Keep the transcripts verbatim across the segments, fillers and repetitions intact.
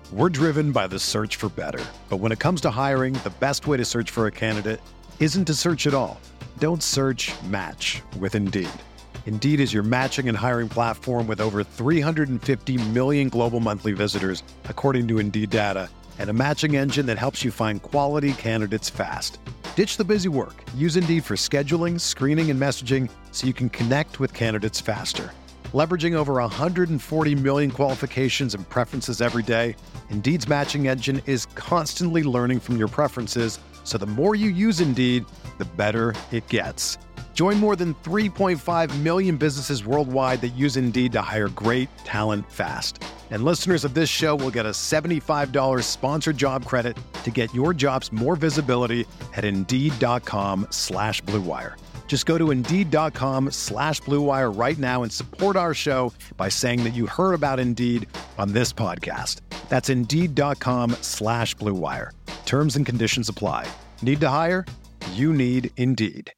We're driven by the search for better. But when it comes to hiring, the best way to search for a candidate isn't to search at all. Don't search, match with Indeed. Indeed is your matching and hiring platform with over three hundred fifty million global monthly visitors, according to Indeed data, and a matching engine that helps you find quality candidates fast. Ditch the busy work. Use Indeed for scheduling, screening, and messaging so you can connect with candidates faster. Leveraging over one hundred forty million qualifications and preferences every day, Indeed's matching engine is constantly learning from your preferences, so the more you use Indeed, the better it gets. Join more than three point five million businesses worldwide that use Indeed to hire great talent fast. And listeners of this show will get a seventy-five dollars sponsored job credit to get your jobs more visibility at Indeed.com slash Blue Wire. Just go to Indeed.com slash Blue Wire right now and support our show by saying that you heard about Indeed on this podcast. That's Indeed.com slash Blue Wire. Terms and conditions apply. Need to hire? You need Indeed.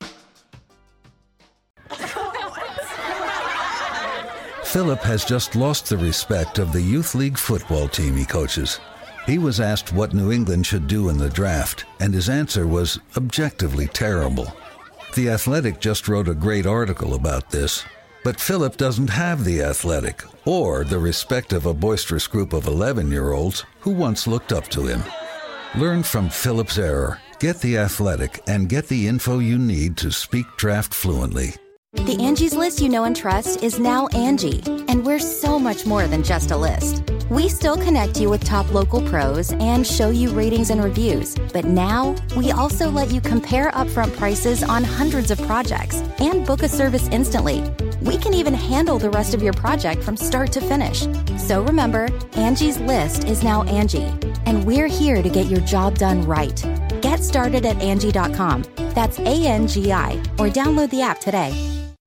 Philip has just lost the respect of the youth league football team he coaches. He was asked what New England should do in the draft, and his answer was objectively terrible. The Athletic just wrote a great article about this, but Philip doesn't have The Athletic or the respect of a boisterous group of eleven-year-olds who once looked up to him. Learn from Philip's error. Get The Athletic and get the info you need to speak draft fluently. The Angie's List you know and trust is now Angie, and we're so much more than just a list. We still connect you with top local pros and show you ratings and reviews, but now we also let you compare upfront prices on hundreds of projects and book a service instantly. We can even handle the rest of your project from start to finish. So remember, Angie's List is now Angie, and we're here to get your job done right. Get started at Angie dot com. That's A N G I, or download the app today.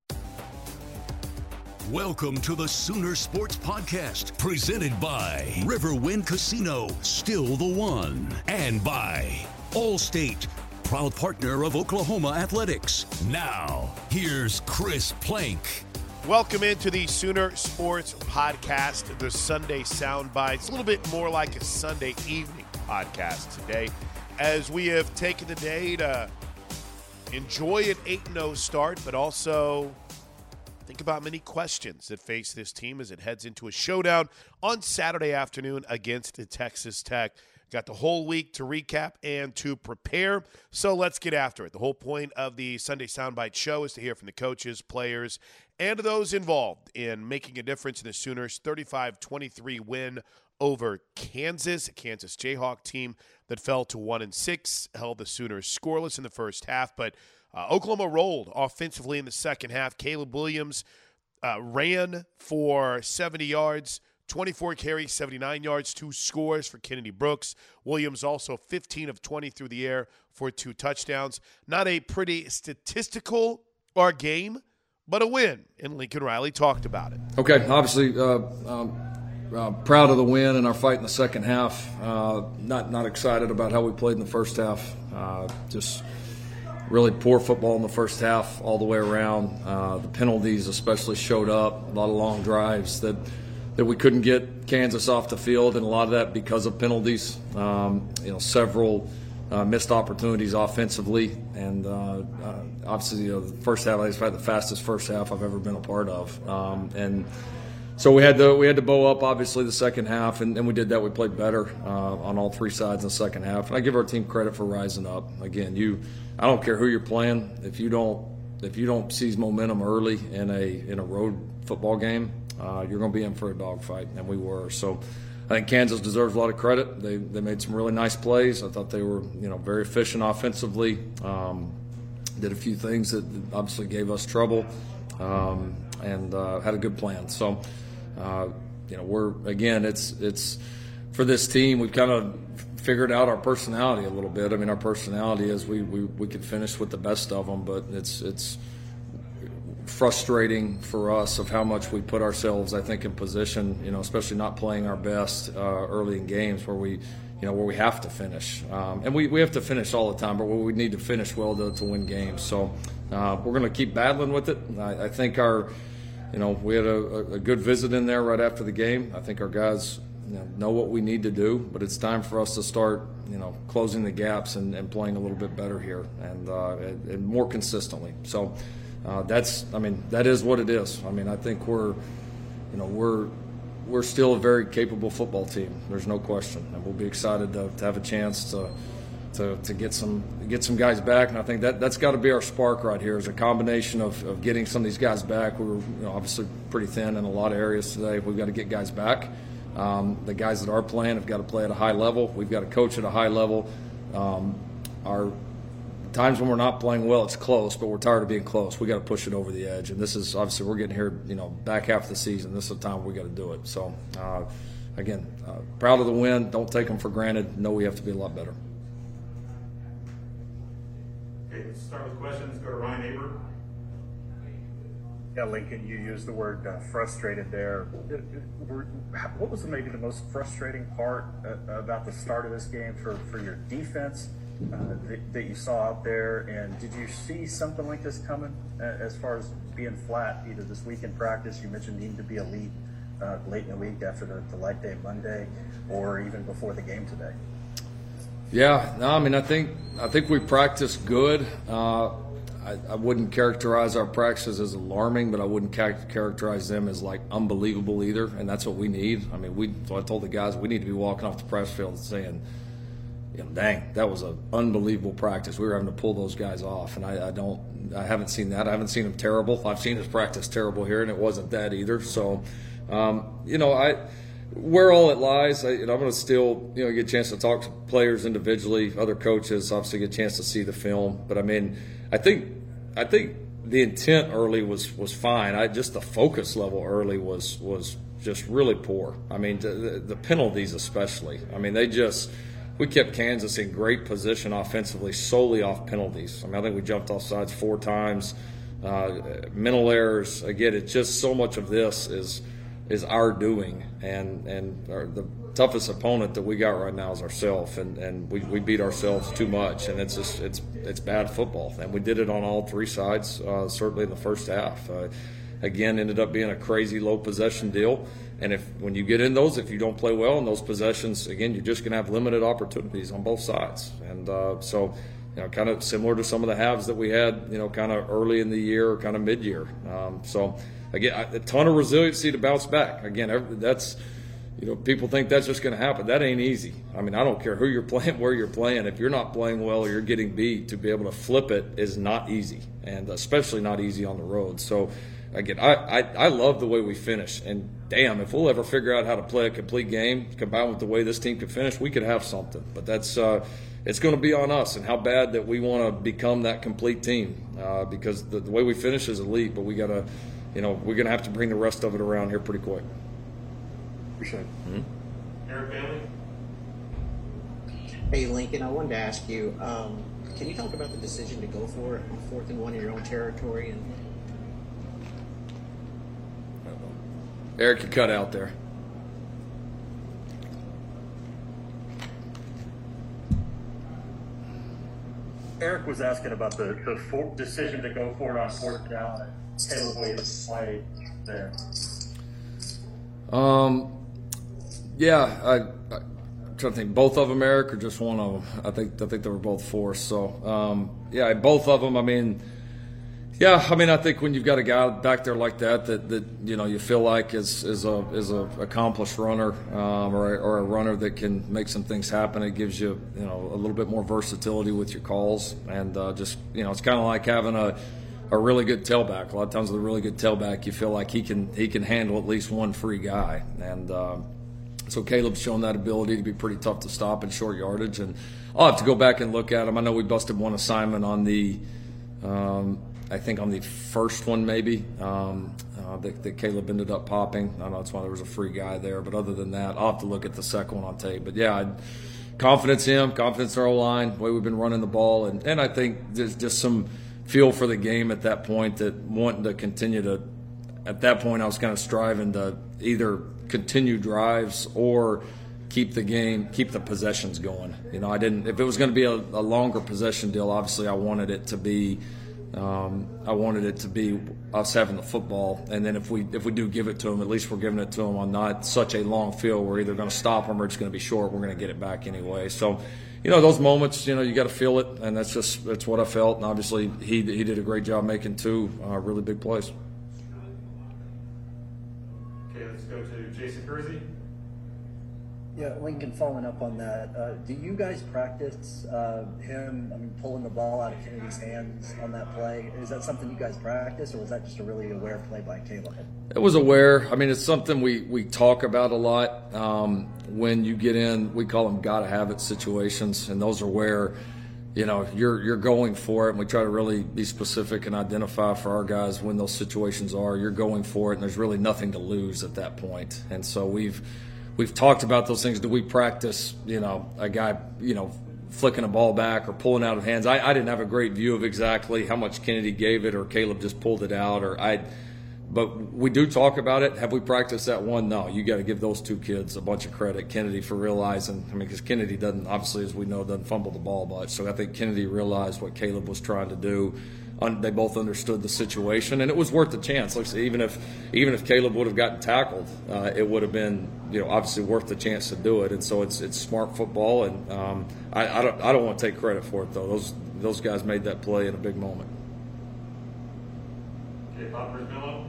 Welcome to the Sooner Sports Podcast, presented by Riverwind Casino, still the one, and by Allstate, proud partner of Oklahoma Athletics. Now, here's Chris Plank. Welcome into the Sooner Sports Podcast, the Sunday Soundbite. It's a little bit more like a Sunday evening podcast today, as we have taken the day to enjoy an eight and oh start, but also think about many questions that face this team as it heads into a showdown on Saturday afternoon against Texas Tech. Got the whole week to recap and to prepare, so let's get after it. The whole point of the Sunday Soundbite show is to hear from the coaches, players, and those involved in making a difference in the Sooners' thirty-five twenty-three win over Kansas, a Kansas Jayhawk team that fell to one and six, held the Sooners scoreless in the first half, but Uh, Oklahoma rolled offensively in the second half. Caleb Williams uh, ran for seventy yards, twenty-four carries, seventy-nine yards, two scores for Kennedy Brooks. Williams also fifteen of twenty through the air for two touchdowns. Not a pretty statistical or game, but a win, and Lincoln Riley talked about it. Okay, obviously uh, um, uh, proud of the win and our fight in the second half. Uh, not, not excited about how we played in the first half. Uh, just really poor football in the first half all the way around. Uh, the penalties especially showed up, a lot of long drives that that we couldn't get Kansas off the field, and a lot of that because of penalties. Um, you know, several uh, missed opportunities offensively, and uh, uh, obviously you know, the first half, I just had the fastest first half I've ever been a part of. Um, and so we had to we had to bow up obviously the second half, and, and we did that. We played better uh, on all three sides in the second half, and I give our team credit for rising up. Again, you. I don't care who you're playing. If you don't, if you don't seize momentum early in a in a road football game, uh, you're going to be in for a dogfight, and we were. So, I think Kansas deserves a lot of credit. They they made some really nice plays. I thought they were you know very efficient offensively. Um, did a few things that obviously gave us trouble, um, and uh, had a good plan. So, uh, you know, we're again, it's it's for this team. We've kind of figured out our personality a little bit. I mean, our personality is we, we, we could finish with the best of them, but it's it's frustrating for us of how much we put ourselves, I think, in position, you know, especially not playing our best uh, early in games where we, you know, where we have to finish. Um, and we, we have to finish all the time, but we need to finish well to, to win games. So uh, we're going to keep battling with it. I, I think our, you know, we had a, a good visit in there right after the game. I think our guys you know, know what we need to do, but it's time for us to start, you know, closing the gaps and, and playing a little bit better here and, uh, and, and more consistently. So uh, that's, I mean, that is what it is. I mean, I think we're, you know, we're we're still a very capable football team. There's no question, and we'll be excited to, to have a chance to. To, to get some get some guys back, and I think that that's got to be our spark right here. Is a combination of, of getting some of these guys back. We were you know, obviously pretty thin in a lot of areas today. We've got to get guys back. Um, the guys that are playing have got to play at a high level. We've got to coach at a high level. Um, our times when we're not playing well, it's close, but we're tired of being close. We got to push it over the edge, and this is obviously we're getting here. You know, back half of the season. This is the time we got to do it. So, uh, again, uh, proud of the win. Don't take them for granted. Know we have to be a lot better. Okay, let's start with questions. Go to Ryan Aber. Yeah, Lincoln, you used the word uh, frustrated there. What was maybe the most frustrating part uh, about the start of this game for, for your defense uh, that, that you saw out there? And did you see something like this coming uh, as far as being flat, either this week in practice, you mentioned needing to be elite uh, late in the week after the, the light day Monday, or even before the game today? Yeah, no, I mean, I think I think we practiced good. Uh, I, I wouldn't characterize our practices as alarming, but I wouldn't ca- characterize them as like unbelievable either. And that's what we need. I mean, we. So I told the guys we need to be walking off the practice field saying, you know, dang, that was an unbelievable practice. We were having to pull those guys off, and I, I don't, I haven't seen that. I haven't seen them terrible. I've seen his practice terrible here, and it wasn't that either. So, um, you know, I. Where all it lies, I, you know, I'm going to still, you know, get a chance to talk to players individually, other coaches, obviously get a chance to see the film. But I mean, I think, I think the intent early was was fine. I just the focus level early was was just really poor. I mean, the, the penalties especially. I mean, they just we kept Kansas in great position offensively solely off penalties. I mean, I think we jumped off sides four times. Uh, mental errors. Again, it's just so much of this is. is our doing, and and our, the toughest opponent that we got right now is ourselves, and, and we, we beat ourselves too much, and it's just it's it's bad football, and we did it on all three sides, uh, certainly in the first half. Uh, again, ended up being a crazy low possession deal, and if when you get in those, if you don't play well in those possessions, again, you're just going to have limited opportunities on both sides, and uh, so. You know, kind of similar to some of the halves that we had, you know, kind of early in the year or kind of mid-year. Um, so, again, a ton of resiliency to bounce back. Again, every, that's, you know, people think that's just going to happen. That ain't easy. I mean, I don't care who you're playing, where you're playing. If you're not playing well or you're getting beat, to be able to flip it is not easy, and especially not easy on the road. So, again, I, I, I love the way we finish. And, damn, if we'll ever figure out how to play a complete game combined with the way this team could finish, we could have something. But that's uh, – it's going to be on us and how bad that we want to become that complete team uh, because the, the way we finish is elite, but we got to, you know, we're going to have to bring the rest of it around here pretty quick. Appreciate it. Mm-hmm. Eric Bailey. Hey, Lincoln, I wanted to ask you, um, can you talk about the decision to go for it on fourth and one in your own territory? And Eric, you cut out there. Eric was asking about the, the for, decision to go for it on fourth down. Caleb Williams play there. Um, yeah, I, I, I'm trying to think. Both of them, Eric, or just one of them? I think I think they were both forced. So, um, yeah, both of them. I mean, yeah, I mean, I think when you've got a guy back there like that, that, that you know you feel like is is a is a accomplished runner um, or a, or a runner that can make some things happen. It gives you you know a little bit more versatility with your calls, and uh, just you know it's kind of like having a a really good tailback. A lot of times with a really good tailback, you feel like he can he can handle at least one free guy, and uh, so Caleb's shown that ability to be pretty tough to stop in short yardage. And I'll have to go back and look at him. I know we busted one assignment on the. Um, I think on the first one maybe um, uh, that, that Caleb ended up popping. I know that's why there was a free guy there, but other than that, I'll have to look at the second one on tape. But yeah, I'd, confidence in him, confidence in our O-line, the way we've been running the ball, and, and I think there's just some feel for the game at that point that wanting to continue to. At that point, I was kind of striving to either continue drives or keep the game, keep the possessions going. You know, I didn't. If it was going to be a, a longer possession deal, obviously I wanted it to be. Um, I wanted it to be us having the football, and then if we if we do give it to them, at least we're giving it to them on not such a long field. We're either going to stop them or it's going to be short. We're going to get it back anyway. So, you know, those moments, you know, you got to feel it, and that's just that's what I felt. And obviously, he he did a great job making two uh, really big plays. Okay, let's go to Jason Kersey. Yeah, Lincoln, following up on that, uh, do you guys practice uh, him, I mean, pulling the ball out of Kennedy's hands on that play? Is that something you guys practice, or was that just a really aware play by Caleb? It was aware. I mean, it's something we, we talk about a lot. Um, when you get in, we call them gotta-have-it situations, and those are where, you know, you're you're going for it, and we try to really be specific and identify for our guys when those situations are. You're going for it, and there's really nothing to lose at that point. And so we've We've talked about those things. Do we practice, you know, a guy, you know, flicking a ball back or pulling out of hands? I, I didn't have a great view of exactly how much Kennedy gave it or Caleb just pulled it out. Or I, But we do talk about it. Have we practiced that one? No. You got to give those two kids a bunch of credit. Kennedy for realizing, I mean, because Kennedy doesn't, obviously, as we know, doesn't fumble the ball much. So I think Kennedy realized what Caleb was trying to do. They both understood the situation, and it was worth the chance. Like, even if even if Caleb would have gotten tackled, uh, it would have been, you know, obviously worth the chance to do it. And so it's it's smart football, and um, I, I don't I don't want to take credit for it though. Those those guys made that play in a big moment. Okay, Bob Brismillo.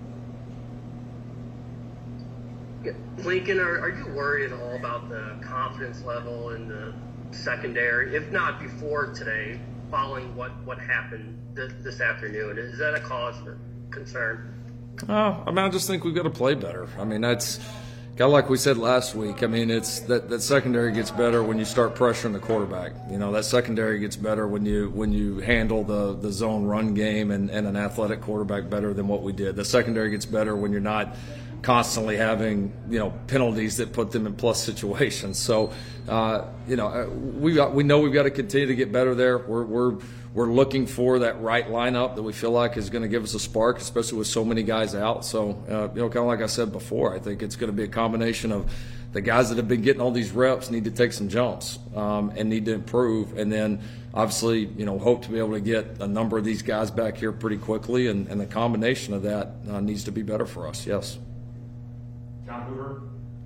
Lincoln, are, are you worried at all about the confidence level in the secondary, if not before today, following what, what happened this, this afternoon? Is that a cause for concern? Oh, I mean, I just think we've got to play better. I mean, that's kind of like we said last week. I mean, it's that, that secondary gets better when you start pressuring the quarterback. You know, that secondary gets better when you when you handle the, the zone run game and, and an athletic quarterback better than what we did. The secondary gets better when you're not constantly having, you know, penalties that put them in plus situations. So, uh, you know, we got, we know we've got to continue to get better there. We're we're we're looking for that right lineup that we feel like is going to give us a spark, especially with so many guys out. So, uh, you know, kind of like I said before, I think it's going to be a combination of the guys that have been getting all these reps need to take some jumps um, and need to improve, and then obviously, you know, hope to be able to get a number of these guys back here pretty quickly, and, and the combination of that uh, needs to be better for us. Yes. John Hoover.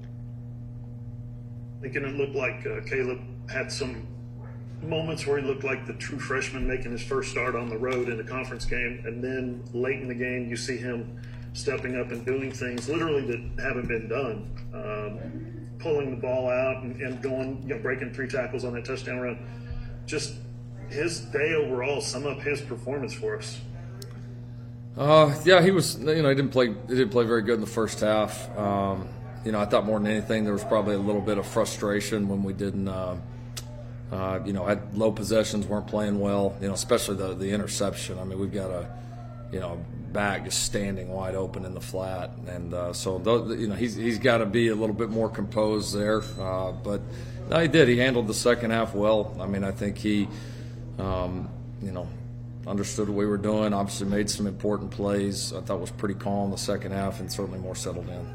Thinking it looked like uh, Caleb had some moments where he looked like the true freshman making his first start on the road in a conference game, and then late in the game you see him stepping up and doing things literally that haven't been done, um, pulling the ball out and, and going, you know, breaking three tackles on that touchdown run. Just his day overall, sum up his performance for us. Uh, yeah, he was. You know, he didn't play. He didn't play very good in the first half. Um, you know, I thought more than anything there was probably a little bit of frustration when we didn't. Uh, uh, you know, had low possessions, weren't playing well. You know, especially the the interception. I mean, we've got a, you know, back just standing wide open in the flat, and uh, so those, you know, he's he's got to be a little bit more composed there. Uh, but no, he did. He handled the second half well. I mean, I think he, um, you know. understood what we were doing, obviously made some important plays. I thought was pretty calm the second half and certainly more settled in.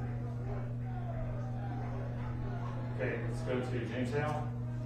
Okay, let's go to James Howell.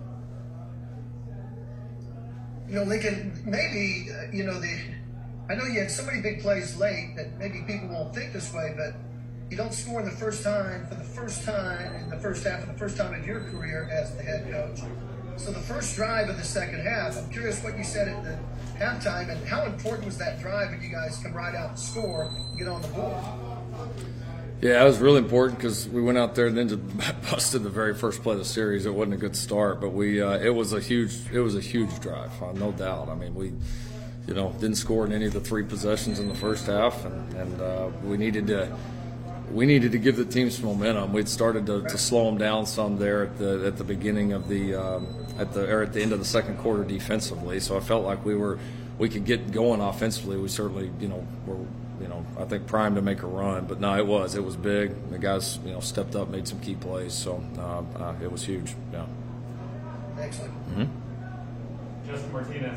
You know, Lincoln, maybe, uh, you know, the I know you had so many big plays late that maybe people won't think this way, but you don't score in the first time for the first time in the first half for the first time in your career as the head coach. So the first drive of the second half, I'm curious what you said at the halftime, and how important was that drive when you guys come right out and score and get on the board? Yeah, it was really important because we went out there and then just busted the very first play of the series. It wasn't a good start, but we uh, it was a huge it was a huge drive, uh, no doubt. I mean, we you know didn't score in any of the three possessions in the first half, and, and uh, we needed to. We needed to give the team some momentum. We'd started to, to slow them down some there at the at the beginning of the um, at the or at the end of the second quarter defensively. So I felt like we were we could get going offensively. We certainly you know were you know I think primed to make a run. But no, it was it was big. The guys you know stepped up, made some key plays. So uh, uh, it was huge. Yeah. Excellent. Mm-hmm. Justin Martinez.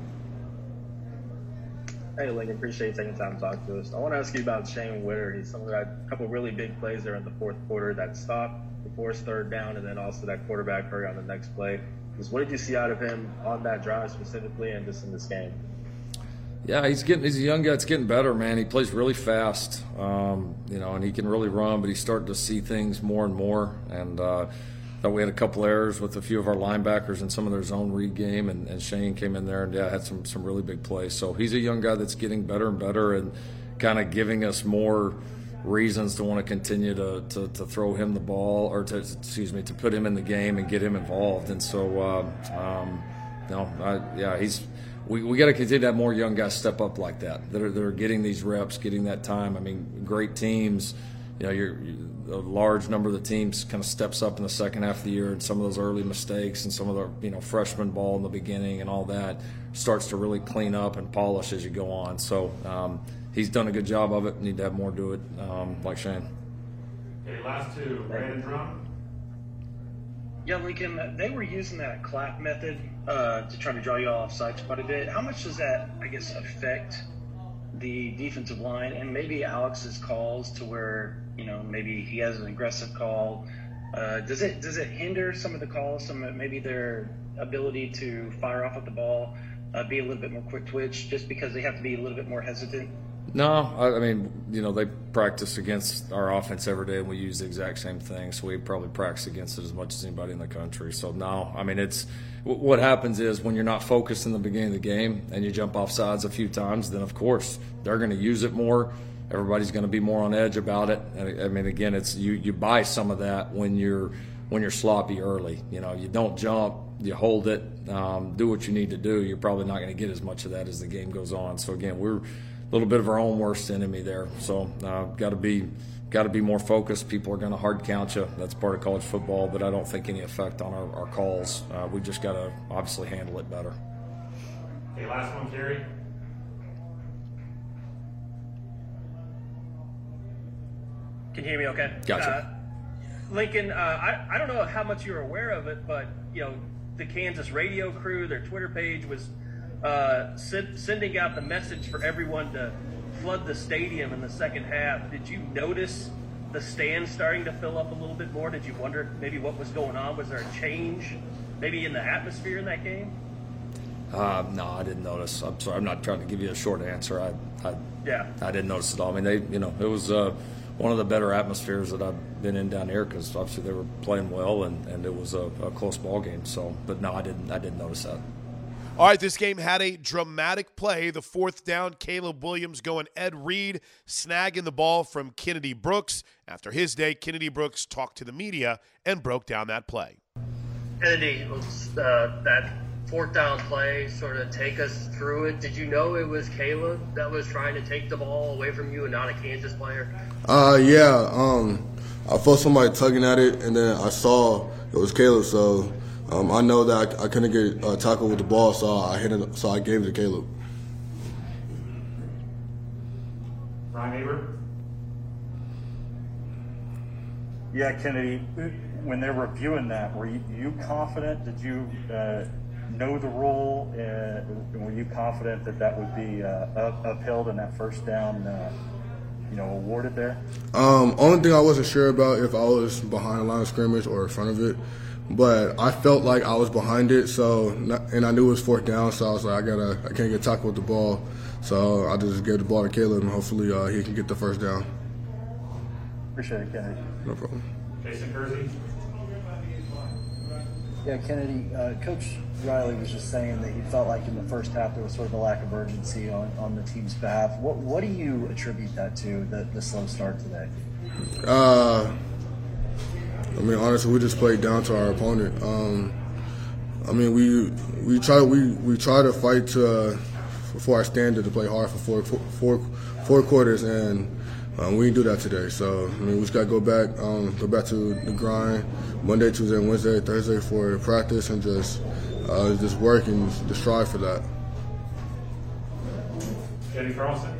Hey, Lincoln, appreciate you taking time to talk to us. I want to ask you about Shane Witter. He's someone that had a couple really big plays there in the fourth quarter that stopped the forced third down, and then also that quarterback hurry on the next play. Just what did you see out of him on that drive specifically and just in this game? Yeah, he's getting. He's a young guy that's getting better, man. He plays really fast, um, you know, and he can really run. But he's starting to see things more and more. And uh, thought we had a couple errors with a few of our linebackers in some of their zone read game, and, and Shane came in there and yeah, had some some really big plays. So he's a young guy that's getting better and better, and kind of giving us more reasons to want to continue to, to to throw him the ball, or to excuse me, to put him in the game and get him involved. And so, uh, um, you know, I, yeah, he's. We, we got to continue to have more young guys step up like that, that are, that are getting these reps, getting that time. I mean, great teams, you know, you're, a large number of the teams kind of steps up in the second half of the year, and some of those early mistakes and some of the, you know, freshman ball in the beginning and all that starts to really clean up and polish as you go on. So um, he's done a good job of it. Need to have more do it, um, like Shane. Okay, last two, Brandon Drum. Yeah, Lincoln, they were using that clap method uh, to try to draw you off sides quite a bit. How much does that, I guess, affect the defensive line and maybe Alex's calls to where, you know, maybe he has an aggressive call? Uh, does it does it hinder some of the calls, some of maybe their ability to fire off at the ball, uh, be a little bit more quick twitch, just because they have to be a little bit more hesitant? No, I, I mean, you know, they practice against our offense every day, and we use the exact same thing, so we probably practice against it as much as anybody in the country. So, no, I mean, it's what happens is when you're not focused in the beginning of the game and you jump off sides a few times, then, of course, they're going to use it more. Everybody's going to be more on edge about it. And, I mean, again, it's you, you buy some of that when you're when you're sloppy early. You know, you don't jump, you hold it, um, do what you need to do. You're probably not going to get as much of that as the game goes on. So, again, we're – a little bit of our own worst enemy there. So uh, got to be got to be more focused. People are going to hard count you. That's part of college football, but I don't think any effect on our, our calls. Uh, we just got to obviously handle it better. Okay, last one, Kerry. Can you hear me okay? Gotcha. Uh, Lincoln, uh, I, I don't know how much you're aware of it, but, you know, the Kansas radio crew, their Twitter page was – Uh, send, sending out the message for everyone to flood the stadium in the second half. Did you notice the stands starting to fill up a little bit more? Did you wonder maybe what was going on? Was there a change maybe in the atmosphere in that game? Uh, no, I didn't notice. I'm sorry. I'm not trying to give you a short answer. I, I, yeah. I didn't notice at all. I mean, they, you know, it was uh, one of the better atmospheres that I've been in down here because obviously they were playing well and, and it was a, a close ball game. So, but no, I didn't. I didn't notice that. All right, this game had a dramatic play. The fourth down, Caleb Williams going Ed Reed, snagging the ball from Kennedy Brooks. After his day, Kennedy Brooks talked to the media and broke down that play. Kennedy, uh, that fourth down play, sort of take us through it. Did you know it was Caleb that was trying to take the ball away from you and not a Kansas player? Uh, yeah. Um, I felt somebody tugging at it, and then I saw it was Caleb, so – Um, I know that I, I couldn't get uh, tackled with the ball, so I hit it. So I gave it to Caleb. Ryan Neighbor. Yeah, Kennedy. When they're reviewing that, were you, you confident? Did you uh, know the rule? Uh, were you confident that that would be uh, up, upheld and that first down, uh, you know, awarded there? Um, only thing I wasn't sure about if I was behind the line of scrimmage or in front of it. But I felt like I was behind it, so and I knew it was fourth down, so I was like, I gotta, I can't get tackled with the ball, so I just gave the ball to Caleb, and hopefully uh, he can get the first down. Appreciate it, Kennedy. No problem. Jason Kersey. Yeah, Kennedy, uh, Coach Riley was just saying that he felt like in the first half there was sort of a lack of urgency on, on the team's behalf. What what do you attribute that to, the, the slow start today? Uh. I mean, honestly, we just played down to our opponent. Um, I mean, we we try we, we try to fight to, uh, for our standard to play hard for four, four, four quarters, and um, we didn't do that today. So I mean, we just got to go back, um, go back to the grind Monday, Tuesday, Wednesday, Thursday for practice, and just uh, just work and just strive for that. Jenny Carlson.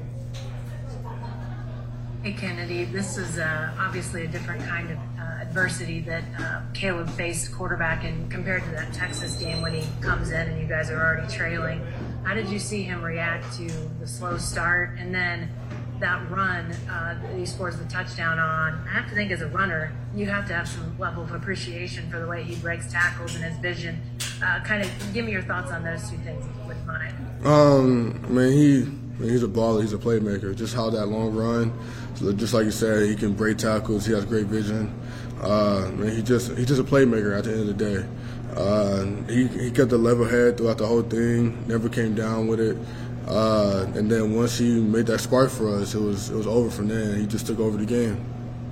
Hey, Kennedy, this is uh, obviously a different kind of uh, adversity that uh, Caleb faced quarterbacking compared to that Texas game when he comes in and you guys are already trailing. How did you see him react to the slow start and then that run uh, that he scores the touchdown on? I have to think as a runner, you have to have some level of appreciation for the way he breaks tackles and his vision Uh, kind of give me your thoughts on those two things, if you wouldn't mind. Um, I mean, he, I mean, he's a baller. He's a playmaker. Just how that long run, so just like you said, he can break tackles. He has great vision. Uh, I mean, he just he's just a playmaker at the end of the day. Uh, he he kept a level head throughout the whole thing. Never came down with it. Uh, and then once he made that spark for us, it was it was over from there. He just took over the game.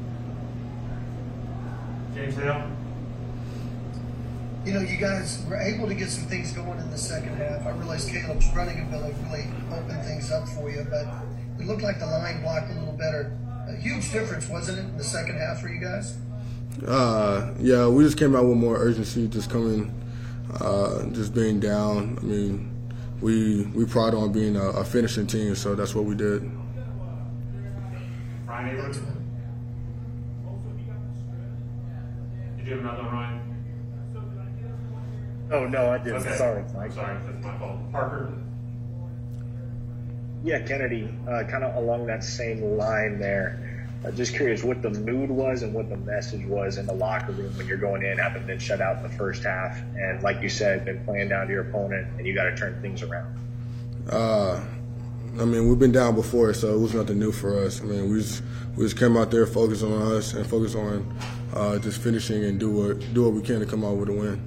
James Hale. You know, you guys were able to get some things going in the second half. I realize Caleb's running ability really opened things up for you, but it looked like the line blocked a little better. A huge difference, wasn't it, in the second half for you guys? Uh, yeah, we just came out with more urgency, just coming, uh, just being down. I mean, we we pride on being a, a finishing team, so that's what we did. Ryan Abrams. Did you have another one, Ryan? Oh, no, I didn't. Okay. Sorry, Mike. Sorry, that's my fault. Parker. Yeah, Kennedy, uh, kind of along that same line there. Uh, just curious what the mood was and what the message was in the locker room when you're going in, having been shut out in the first half, and like you said, been playing down to your opponent, and you got to turn things around. Uh, I mean, we've been down before, so it was nothing new for us. I mean, we just we just came out there, focused on us, and focused on uh, just finishing and do what do what we can to come out with a win.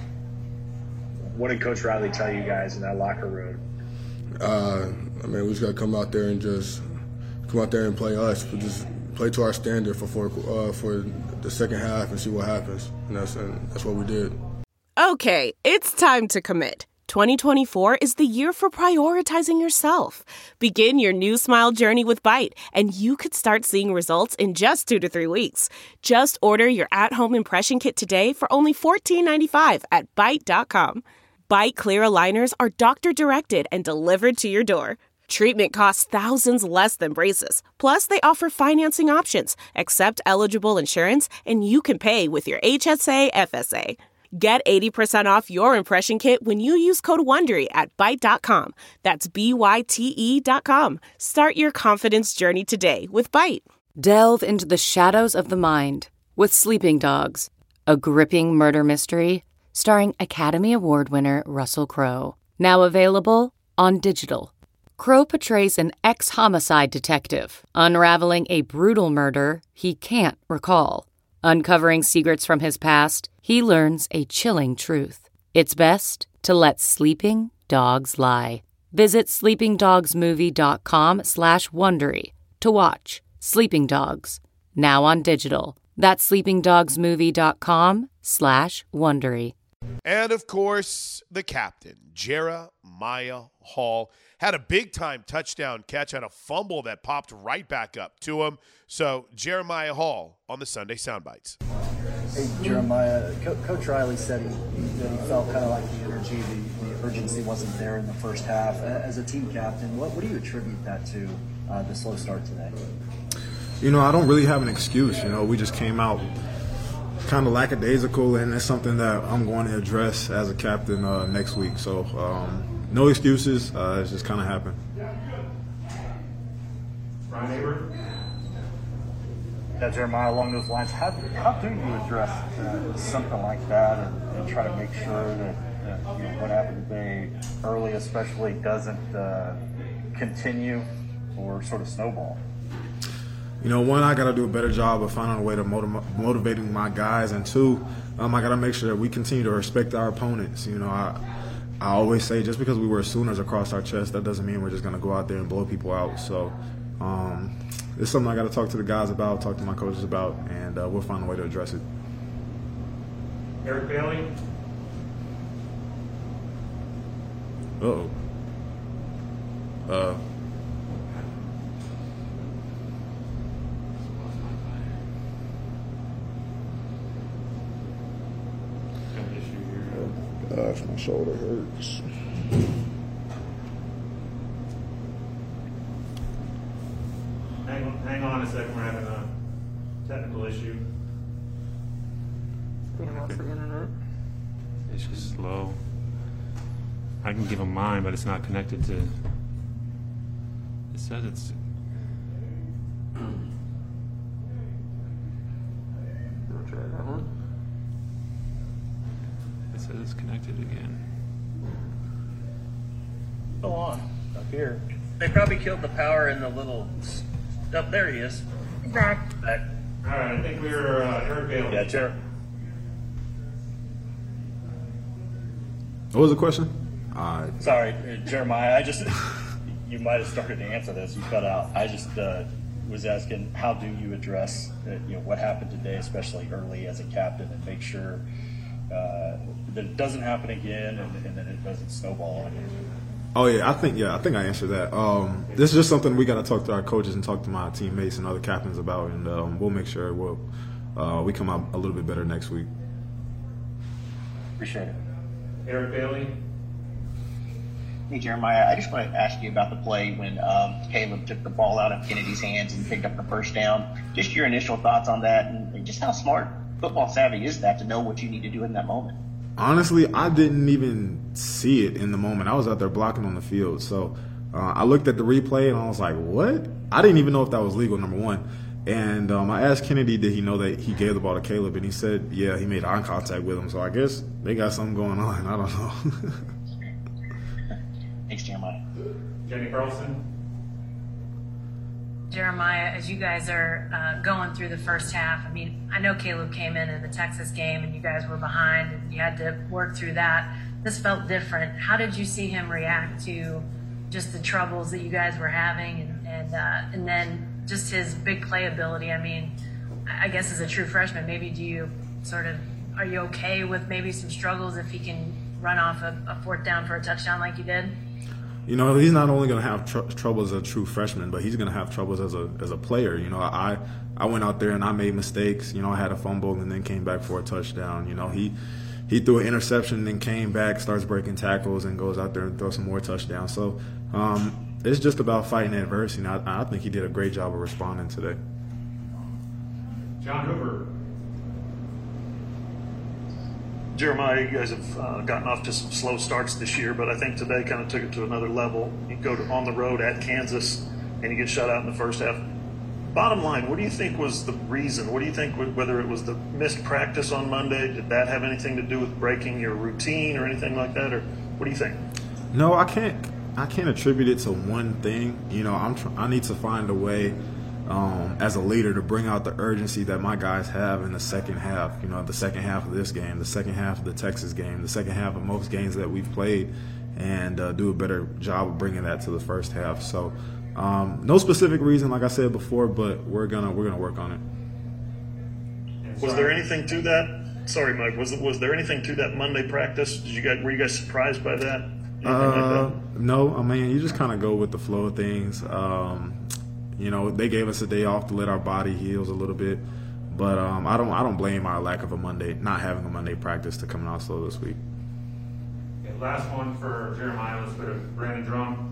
What did Coach Riley tell you guys in that locker room? Uh, I mean, we just got to come out there and just come out there and play us, but just play to our standard for for, uh, for the second half and see what happens. And that's and that's what we did. Okay, it's time to commit. twenty twenty-four is the year for prioritizing yourself. Begin your new smile journey with Byte, and you could start seeing results in just two to three weeks. Just order your at-home impression kit today for only fourteen ninety-five at byte dot com. Byte Clear aligners are doctor-directed and delivered to your door. Treatment costs thousands less than braces. Plus, they offer financing options, accept eligible insurance, and you can pay with your H S A F S A. Get eighty percent off your impression kit when you use code WONDERY at byte dot com. That's B Y T E dot com. Start your confidence journey today with Byte. Delve into the shadows of the mind with Sleeping Dogs, a gripping murder mystery starring Academy Award winner Russell Crowe. Now available on digital. Crowe portrays an ex-homicide detective unraveling a brutal murder he can't recall. Uncovering secrets from his past, he learns a chilling truth. It's best to let sleeping dogs lie. Visit sleepingdogsmovie.com slash Wondery to watch Sleeping Dogs, now on digital. That's sleepingdogsmovie.com slash Wondery. And, of course, the captain, Jeremiah Hall, had a big-time touchdown catch on a fumble that popped right back up to him. So, Jeremiah Hall on the Sunday Soundbites. Hey, Jeremiah, Co- Coach Riley said he, that he felt kind of like the energy, the, the urgency wasn't there in the first half. As a team captain, what, what do you attribute that to, uh, the slow start today? You know, I don't really have an excuse. You know, we just came out kind of lackadaisical, and it's something that I'm going to address as a captain uh, next week. So, um, no excuses. Uh, it's just kind of happened. Ryan Abrams. Yeah, Jeremiah, along those lines, how, how do you address uh, something like that and, and try to make sure that uh, you know, what happened today early especially doesn't uh, continue or sort of snowball? You know, one, I got to do a better job of finding a way to motiv- motivating my guys, and two, um, I got to make sure that we continue to respect our opponents. You know, I I always say just because we wear Sooners across our chest, that doesn't mean we're just going to go out there and blow people out. So um, it's something I got to talk to the guys about, talk to my coaches about, and uh, we'll find a way to address it. Eric Bailey. Uh-oh. Uh Gosh, my shoulder hurts. Hang on, hang on a second. We're having a technical issue. Being off the internet. It's just slow. I can give them mine, but it's not connected to. It says it's. You want to try that one? It says it's connected again. Go on, up here. They probably killed the power in the little. Up there he is. Back. Back. All right, I think we were uh, Eric Bailey. Yeah, Jer- What was the question? Uh, Sorry, uh, Jeremiah. I just you might have started to answer this. You cut out. I just uh, was asking, how do you address uh, you know what happened today, especially early as a captain, and make sure uh, that it doesn't happen again, and, and that it doesn't snowball on you. Oh yeah, I think yeah, I think I answered that. Um, this is just something we got to talk to our coaches and talk to my teammates and other captains about, and um, we'll make sure we'll uh, we come out a little bit better next week. Appreciate it. Eric Bailey. Hey, Jeremiah, I just want to ask you about the play when um, Caleb took the ball out of Kennedy's hands and picked up the first down. Just your initial thoughts on that, and just how smart, football savvy is that to know what you need to do in that moment? Honestly, I didn't even see it in the moment. I was out there blocking on the field. So uh, I looked at the replay, and I was like, what? I didn't even know if that was legal, number one. And um, I asked Kennedy, did he know that he gave the ball to Caleb? And he said, yeah, he made eye contact with him. So I guess they got something going on. I don't know. Thanks, Jeremiah. Jenny Carlson. Jeremiah, as you guys are uh, going through the first half, I mean, I know Caleb came in in the Texas game and you guys were behind and you had to work through that. This felt different. How did you see him react to just the troubles that you guys were having and and, uh, and then just his big playability? I mean, I guess as a true freshman, maybe do you sort of, are you okay with maybe some struggles if he can run off a, a fourth down for a touchdown like you did? You know, he's not only going to have tr- trouble as a true freshman, but he's going to have troubles as a as a player. You know, I I went out there and I made mistakes. You know, I had a fumble and then came back for a touchdown. You know, he he threw an interception and then came back, starts breaking tackles, and goes out there and throws some more touchdowns. So um, it's just about fighting adversity. And I, I think he did a great job of responding today. John Hoover. Jeremiah, you guys have uh, gotten off to some slow starts this year, but I think today kind of took it to another level. You go to, on the road at Kansas, and you get shut out in the first half. Bottom line, what do you think was the reason? What do you think, whether it was the missed practice on Monday, did that have anything to do with breaking your routine or anything like that, or what do you think? No, I can't. I can't attribute it to one thing. You know, I'm. Tr- I need to find a way. Um, as a leader to bring out the urgency that my guys have in the second half, you know, the second half of this game, the second half of the Texas game, the second half of most games that we've played, and uh, do a better job of bringing that to the first half. So um, no specific reason, like I said before, but we're gonna we're gonna work on it. Was there anything to that? Sorry, Mike. Was was there anything to that Monday practice? Did you guys were you guys surprised by that? Anything Uh, like that? no, I mean, you just kind of go with the flow of things. Um, You know, they gave us a day off to let our body heal a little bit, but um, I don't I don't blame our lack of a Monday, not having a Monday practice to coming out slow this week. Okay, last one for Jeremiah. Let's go to Brandon Drum.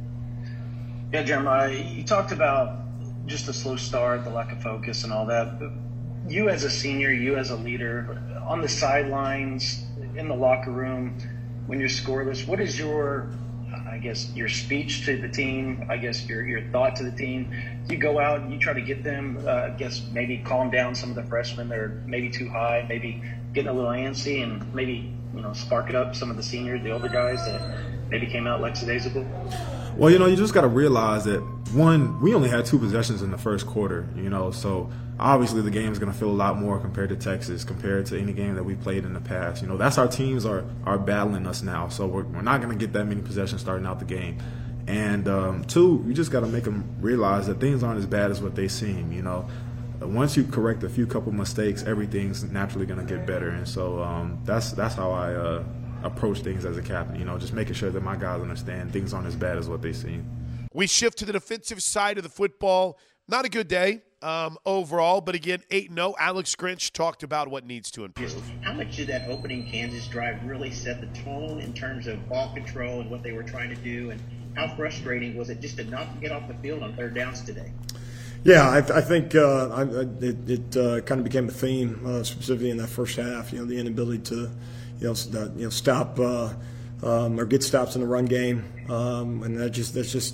Yeah, Jeremiah, you talked about just the slow start, the lack of focus and all that. But you as a senior, you as a leader, on the sidelines, in the locker room, when you're scoreless, what is your I guess your speech to the team, I guess your your thought to the team? You go out and you try to get them, uh, I guess maybe calm down some of the freshmen that are maybe too high, maybe getting a little antsy, and maybe, you know, spark it up some of the seniors, the older guys that maybe came out lackadaisical? Well, you know, you just got to realize that, one, we only had two possessions in the first quarter, you know, so obviously the game is going to feel a lot more compared to Texas, compared to any game that we played in the past. You know, that's our teams are, are battling us now, so we're, we're not going to get that many possessions starting out the game. And, um, two, you just got to make them realize that things aren't as bad as what they seem, you know. Once you correct a few couple mistakes, everything's naturally going to get better. And so um, that's that's how I uh, approach things as a captain, you know, just making sure that my guys understand things aren't as bad as what they seem. We shift to the defensive side of the football. Not a good day um, overall, but again, eight and oh. Alex Grinch talked about what needs to improve. How much did that opening Kansas drive really set the tone in terms of ball control and what they were trying to do, and how frustrating was it just to not get off the field on third downs today? Yeah, I, th- I think uh, I, it, it uh, kind of became a theme, uh, specifically in that first half. You know, the inability to, you know, st- you know, stop uh, um, or get stops in the run game, um, and that just that's just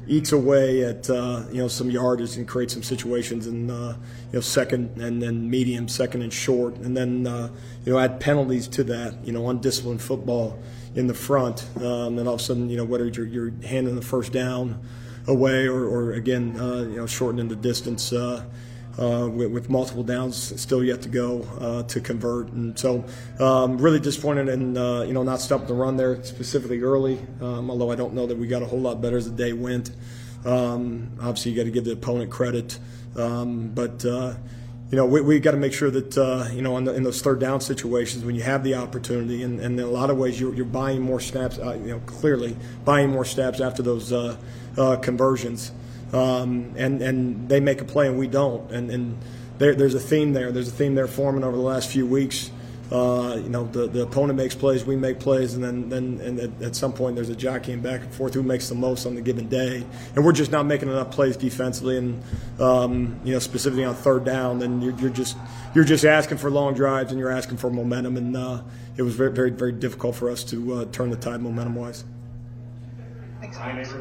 eats away at uh, you know some yardage and creates some situations in uh, you know second and then medium, second and short, and then uh, you know add penalties to that. You know, undisciplined football in the front, um, and all of a sudden you know whether you're, you're handing the first down away or, or again uh, you know shortening the distance. Uh, Uh, with, with multiple downs still yet to go uh, to convert, and so um, really disappointed in uh, you know not stopping the run there specifically early. Um, although I don't know that we got a whole lot better as the day went. Um, obviously, you got to give the opponent credit, um, but uh, you know we, we got to make sure that uh, you know in, the, in those third down situations when you have the opportunity, and, and in a lot of ways you're, you're buying more snaps. Uh, you know clearly buying more snaps after those uh, uh, conversions. Um, and, and they make a play and we don't. And, and there, there's a theme there. There's a theme there forming over the last few weeks. Uh, you know, the, the opponent makes plays, we make plays, and then, then and at, at some point there's a jockeying back and forth who makes the most on the given day. And we're just not making enough plays defensively, and um, you know, specifically on third down. Then you're, you're just you're just asking for long drives and you're asking for momentum. And uh, it was very very very difficult for us to uh, turn the tide momentum wise. Thanks,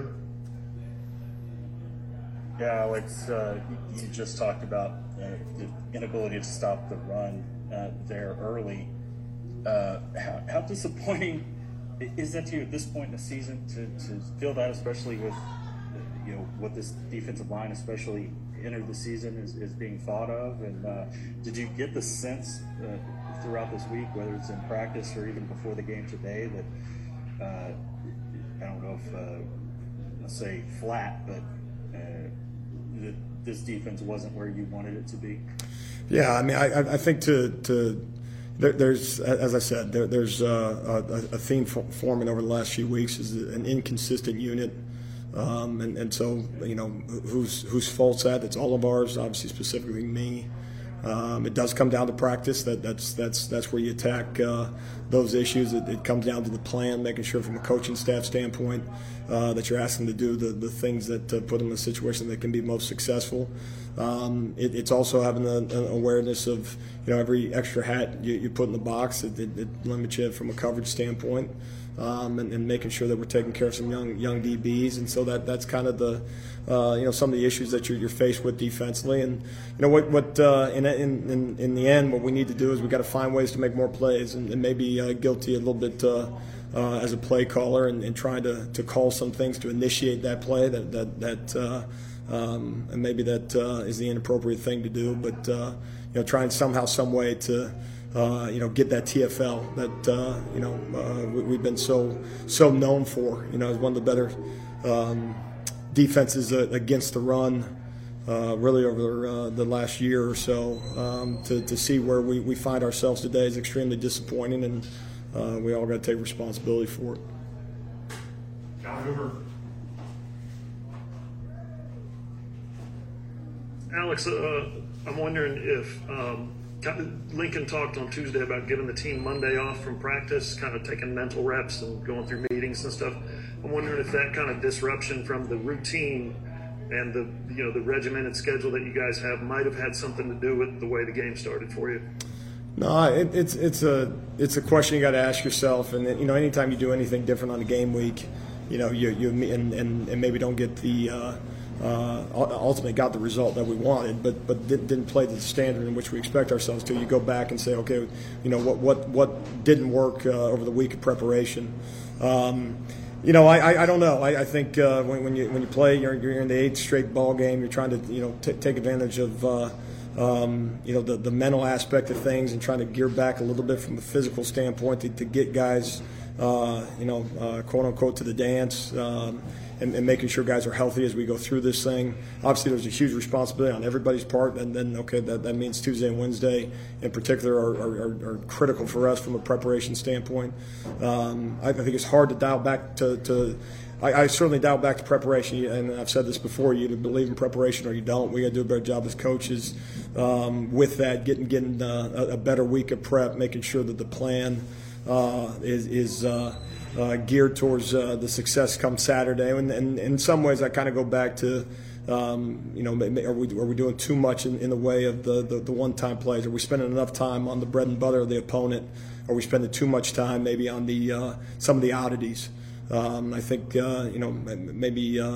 Yeah, Alex, uh, you just talked about uh, the inability to stop the run uh, there early. Uh, how, how disappointing is that to you at this point in the season to, to feel that, especially with you know what this defensive line, especially entered the season, is, is being thought of? And uh, did you get the sense uh, throughout this week, whether it's in practice or even before the game today, that uh, I don't know if uh, let's say flat, but uh, that this defense wasn't where you wanted it to be? Yeah, I mean, I, I think to to there, there's, as I said, there, there's uh, a, a theme forming over the last few weeks is an inconsistent unit, um, and and so you know whose whose fault's that? It's all of ours, obviously, specifically me. Um, it does come down to practice. That that's that's that's where you attack uh, those issues. It, it comes down to the plan, making sure from a coaching staff standpoint uh, that you're asking to do the, the things that uh, put them in a situation that can be most successful. Um, it, it's also having an awareness of you know every extra hat you, you put in the box. It, it, it limits you from a coverage standpoint, um, and, and making sure that we're taking care of some young young D Bs. And so that that's kind of the uh, you know some of the issues that you're, you're faced with defensively. And you know what what uh, in, in in in the end, what we need to do is we got to find ways to make more plays, and, and maybe uh, guilty a little bit. Uh, Uh, as a play caller and, and trying to, to call some things to initiate that play that that that uh, um, and maybe that uh, is the inappropriate thing to do, but uh, you know trying somehow some way to uh, you know get that T F L that uh, you know uh, we, we've been so so known for, you know as one of the better um, defenses uh, against the run uh, really over uh, the last year or so. Um, to, to see where we, we find ourselves today is extremely disappointing, and Uh, we all got to take responsibility for it. John Hoover. Alex, uh, I'm wondering if um, Lincoln talked on Tuesday about giving the team Monday off from practice, kind of taking mental reps and going through meetings and stuff. I'm wondering if that kind of disruption from the routine and the you know the regimented schedule that you guys have might have had something to do with the way the game started for you. No, it, it's it's a it's a question you got to ask yourself, and you know, anytime you do anything different on a game week, you know, you you and and, and maybe don't get the uh, uh, ultimately got the result that we wanted, but but didn't play to the standard in which we expect ourselves to. You go back and say, okay, you know, what what what didn't work uh, over the week of preparation. Um, You know, I, I, I don't know. I, I think uh, when, when you when you play, you're, you're in the eighth straight ball game. You're trying to you know t- take advantage of uh, um, you know the, the mental aspect of things and trying to gear back a little bit from a physical standpoint to, to get guys uh, you know uh, quote unquote to the dance. Um, And, and making sure guys are healthy as we go through this thing. Obviously, there's a huge responsibility on everybody's part, and then okay, that, that means Tuesday and Wednesday in particular are, are, are critical for us from a preparation standpoint. Um, I, I think it's hard to dial back to. to I, I certainly dial back to preparation, and I've said this before: you either believe in preparation or you don't. We got to do a better job as coaches um, with that, getting getting uh, a, a better week of prep, making sure that the plan uh, is is. Uh, Uh, geared towards uh, the success come Saturday, and, and, and in some ways I kind of go back to, um, you know, are we are we doing too much in, in the way of the, the, the one-time plays? Are we spending enough time on the bread and butter of the opponent? Are we spending too much time maybe on the uh, some of the oddities? Um, I think uh, you know maybe uh,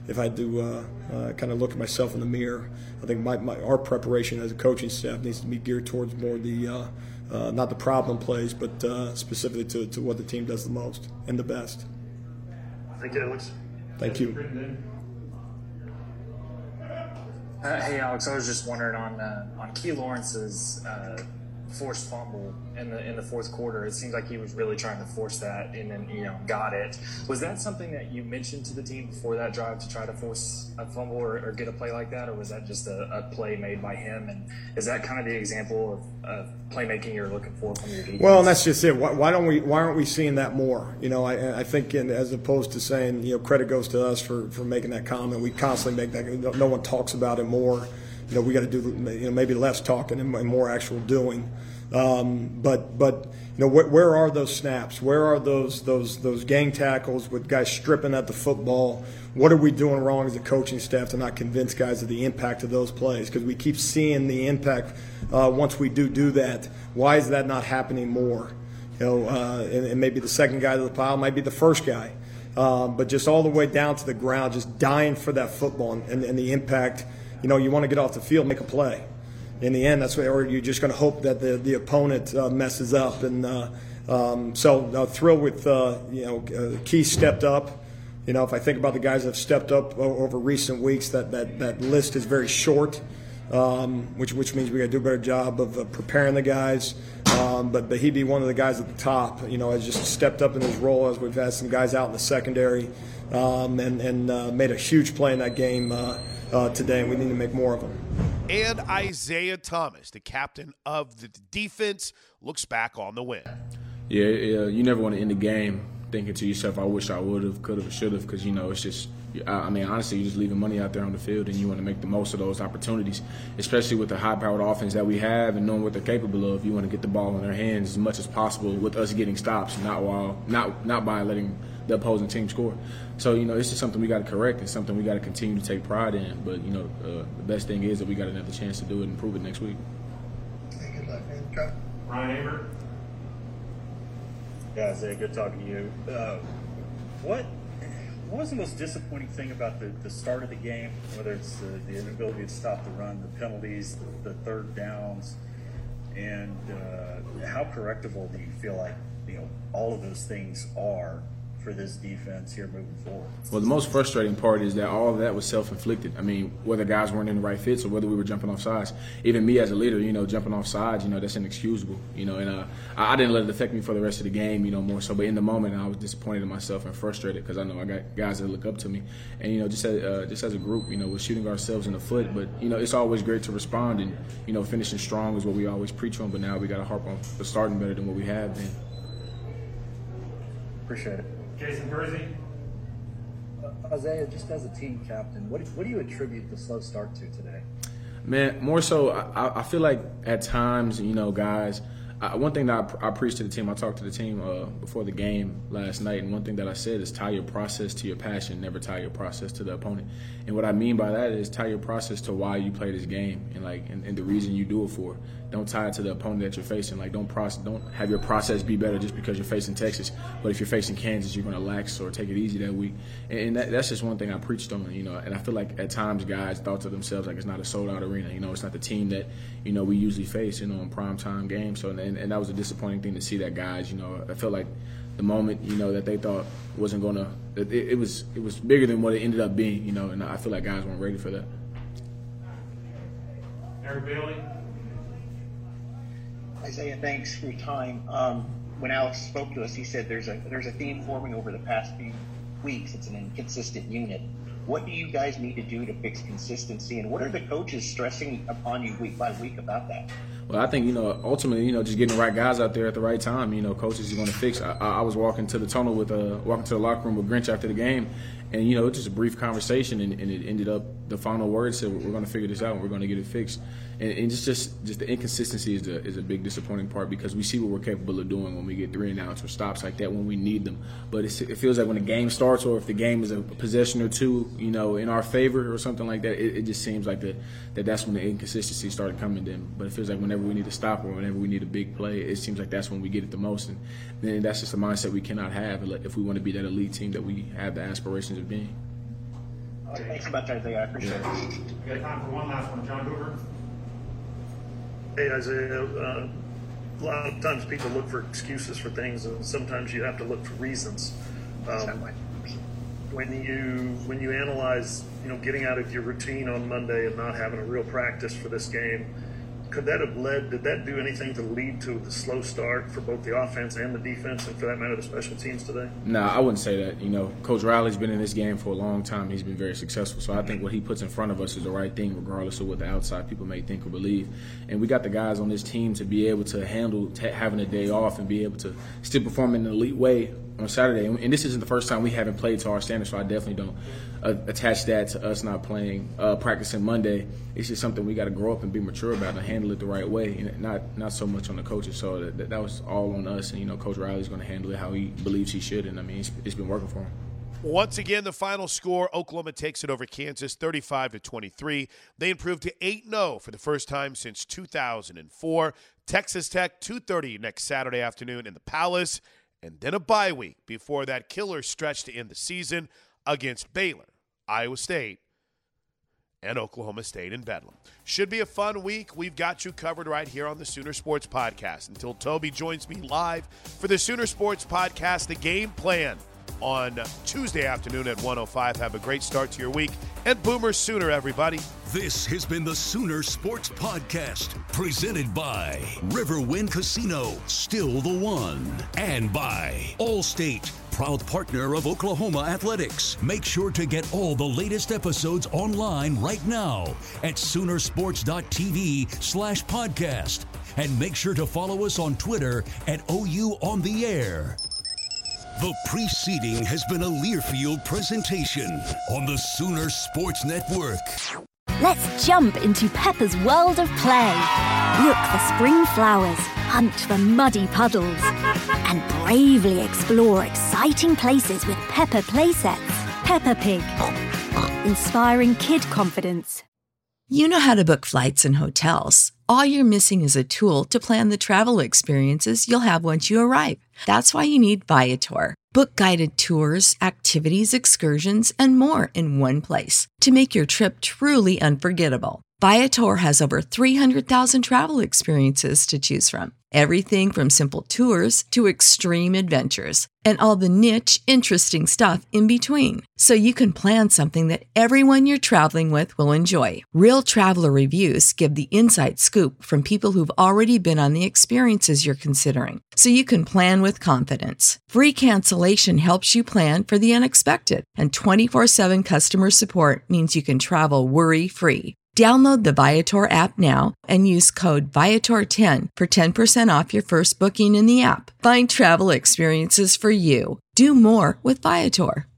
if I had to uh, uh, kind of look at myself in the mirror, I think my, my our preparation as a coaching staff needs to be geared towards more the uh, uh, not the problem plays, but uh, specifically to, to what the team does the most and the best. Thank you, Alex. Thank you. Uh, hey, Alex, I was just wondering on uh, on Key Lawrence's uh, forced fumble in the in the fourth quarter. It seems like he was really trying to force that, and then you know got it. Was that something that you mentioned to the team before that drive to try to force a fumble or, or get a play like that, or was that just a, a play made by him? And is that kind of the example of, of playmaking you're looking for from your defense? Well, and that's just it. Why, why don't we? Why aren't we seeing that more? You know, I, I think in, as opposed to saying, you know, credit goes to us for, for making that comment. We constantly make that. No one talks about it more. You know, we got to do, you know, maybe less talking and more actual doing. Um, but but you know, wh- where are those snaps? Where are those those those gang tackles with guys stripping at the football? What are we doing wrong as a coaching staff to not convince guys of the impact of those plays? Because we keep seeing the impact uh, once we do do that. Why is that not happening more? You know, uh, and, and maybe the second guy to the pile might be the first guy. Um, but just all the way down to the ground, just dying for that football and, and, and the impact. You know, you want to get off the field, make a play. In the end, that's what, or you're just going to hope that the the opponent uh, messes up. And uh, um, so, uh, thrilled with uh, you know, uh, Key stepped up. You know, if I think about the guys that have stepped up over recent weeks, that that, that list is very short, um, which which means we got to do a better job of uh, preparing the guys. Um, but but he'd be one of the guys at the top. You know, has just stepped up in his role as we've had some guys out in the secondary, um, and and uh, made a huge play in that game uh, uh, today. And we need to make more of them. And Isaiah Thomas, the captain of the defense, looks back on the win. Yeah, yeah, you never want to end the game thinking to yourself, I wish I would have, could have, should have, because, you know, it's just, I mean, honestly, you're just leaving money out there on the field, and you want to make the most of those opportunities, especially with the high-powered offense that we have and knowing what they're capable of. You want to get the ball in their hands as much as possible with us getting stops, not while, not not by letting the opposing team score. So, you know, it's just something we got to correct. It's something we got to continue to take pride in. But, you know, uh, the best thing is that we got another chance to do it and prove it next week. Hey, good luck, man. Go. Ryan Aber. Yeah, Isaiah, good talking to you. Uh, what what was the most disappointing thing about the, the start of the game, whether it's uh, the inability to stop the run, the penalties, the, the third downs, and uh, how correctable do you feel like, you know, all of those things are for this defense here moving forward? Well, the most frustrating part is that all of that was self-inflicted. I mean, whether guys weren't in the right fits or whether we were jumping off sides. Even me as a leader, you know, jumping off sides, you know, that's inexcusable. You know, and uh, I, I didn't let it affect me for the rest of the game, you know, more so. But in the moment, I was disappointed in myself and frustrated because I know I got guys that look up to me. And, you know, just as, uh, just as a group, you know, we're shooting ourselves in the foot. But, you know, it's always great to respond. And, you know, finishing strong is what we always preach on. But now we got to harp on the starting better than what we have been. Appreciate it. Jason Kersey. Uh, Isaiah, just as a team captain, what do, what do you attribute the slow start to today? Man, more so, I, I feel like at times, you know, guys, I, one thing that I, I preached to the team, I talked to the team uh, before the game last night, and one thing that I said is tie your process to your passion, never tie your process to the opponent. And what I mean by that is tie your process to why you play this game and like and, and the reason you do it for. Don't tie it to the opponent that you're facing. Like don't process, don't have your process be better just because you're facing Texas. But if you're facing Kansas, you're going to lax or take it easy that week. And, and that, that's just one thing I preached on. You know, and I feel like at times guys thought to themselves like it's not a sold-out arena. You know, it's not the team that you know we usually face. You know, in primetime games. So and, and that was a disappointing thing to see that guys. You know, I felt like the moment you know that they thought wasn't going to. It, it was it was bigger than what it ended up being. You know, and I feel like guys weren't ready for that. Eric Bailey. Isaiah, thanks for your time. Um, when Alex spoke to us, he said there's a there's a theme forming over the past few weeks. It's an inconsistent unit. What do you guys need to do to fix consistency, and what are the coaches stressing upon you week by week about that? Well, I think, you know, ultimately, you know, just getting the right guys out there at the right time, you know, coaches are going to fix. I, I was walking to the tunnel with, uh, walking to the locker room with Grinch after the game, and, you know, it was just a brief conversation, and, and it ended up, the final word said, we're going to figure this out, and we're going to get it fixed. And, and just, just just the inconsistency is, the, is a big disappointing part because we see what we're capable of doing when we get three and outs or stops like that when we need them. But it's, it feels like when the game starts or if the game is a possession or two, you know, in our favor or something like that, it, it just seems like the, that that's when the inconsistency started coming in. But it feels like whenever we need to stop or whenever we need a big play, it seems like that's when we get it the most. And then that's just a mindset we cannot have if we want to be that elite team that we have the aspirations of being. Thanks so much, Isaiah. I appreciate it. We got time for one last one. John Hoover. Hey, Isaiah. Uh, a lot of times people look for excuses for things, and sometimes you have to look for reasons. Um, when you when you analyze, you know, getting out of your routine on Monday and not having a real practice for this game, could that have led, did that do anything to lead to the slow start for both the offense and the defense, and for that matter, the special teams today? No, I wouldn't say that. You know, Coach Riley's been in this game for a long time. He's been very successful. So I think what he puts in front of us is the right thing, regardless of what the outside people may think or believe. And we got the guys on this team to be able to handle t- having a day off and be able to still perform in an elite way on Saturday. And this isn't the first time we haven't played to our standards, so I definitely don't uh, attach that to us not playing, uh, practicing Monday. It's just something we got to grow up and be mature about and handle it the right way, and not not so much on the coaches. So that, that was all on us, and, you know, Coach Riley's going to handle it how he believes he should, and, I mean, it's, it's been working for him. Once again, the final score, Oklahoma takes it over Kansas thirty-five to twenty-three. They improved to eight and oh for the first time since two thousand four. Texas Tech, two thirty next Saturday afternoon in the Palace, and then a bye week before that killer stretch to end the season against Baylor, Iowa State, and Oklahoma State in Bedlam. Should be a fun week. We've got you covered right here on the Sooner Sports Podcast. Until Toby joins me live for the Sooner Sports Podcast, the game plan on Tuesday afternoon at one oh five. Have a great start to your week. And Boomer Sooner, everybody. This has been the Sooner Sports Podcast, presented by Riverwind Casino, still the one, and by Allstate, proud partner of Oklahoma Athletics. Make sure to get all the latest episodes online right now at Soonersports.tv slash podcast. And make sure to follow us on Twitter at O U On The Air. The preceding has been a Learfield presentation on the Sooner Sports Network. Let's jump into Peppa's world of play. Look for spring flowers, hunt for muddy puddles, and bravely explore exciting places with Peppa playsets. Peppa Pig, inspiring kid confidence. You know how to book flights and hotels. All you're missing is a tool to plan the travel experiences you'll have once you arrive. That's why you need Viator. Book guided tours, activities, excursions, and more in one place to make your trip truly unforgettable. Viator has over three hundred thousand travel experiences to choose from. Everything from simple tours to extreme adventures and all the niche, interesting stuff in between. So you can plan something that everyone you're traveling with will enjoy. Real traveler reviews give the inside scoop from people who've already been on the experiences you're considering. So you can plan with confidence. Free cancellation helps you plan for the unexpected. And twenty-four seven customer support means you can travel worry-free. Download the Viator app now and use code Viator ten for ten percent off your first booking in the app. Find travel experiences for you. Do more with Viator.